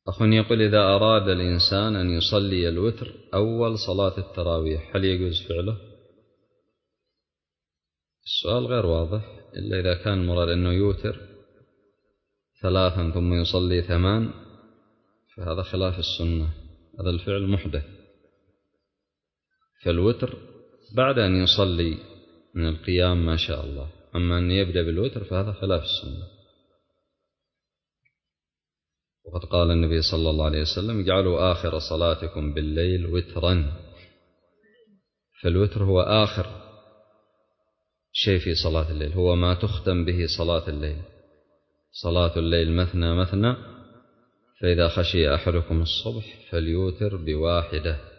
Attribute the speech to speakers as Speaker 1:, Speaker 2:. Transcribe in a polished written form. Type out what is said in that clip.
Speaker 1: أخ يقول: إذا أراد الإنسان أن يصلي الوتر أول صلاة التراويح هل يجوز فعله؟ السؤال غير واضح، إلا إذا كان المراد أنه يوتر 3 ثم يصلي 8 فهذا خلاف السنة، هذا الفعل محدث. فالوتر بعد أن يصلي من القيام ما شاء الله، أما أن يبدأ بالوتر فهذا خلاف السنة. وقد قال النبي صلى الله عليه وسلم: اجعلوا آخر صلاتكم بالليل وترا. فالوتر هو آخر شيء في صلاة الليل، هو ما تختم به صلاة الليل. صلاة الليل مثنى مثنى، فإذا خشي أحدكم الصبح فليوتر ب1.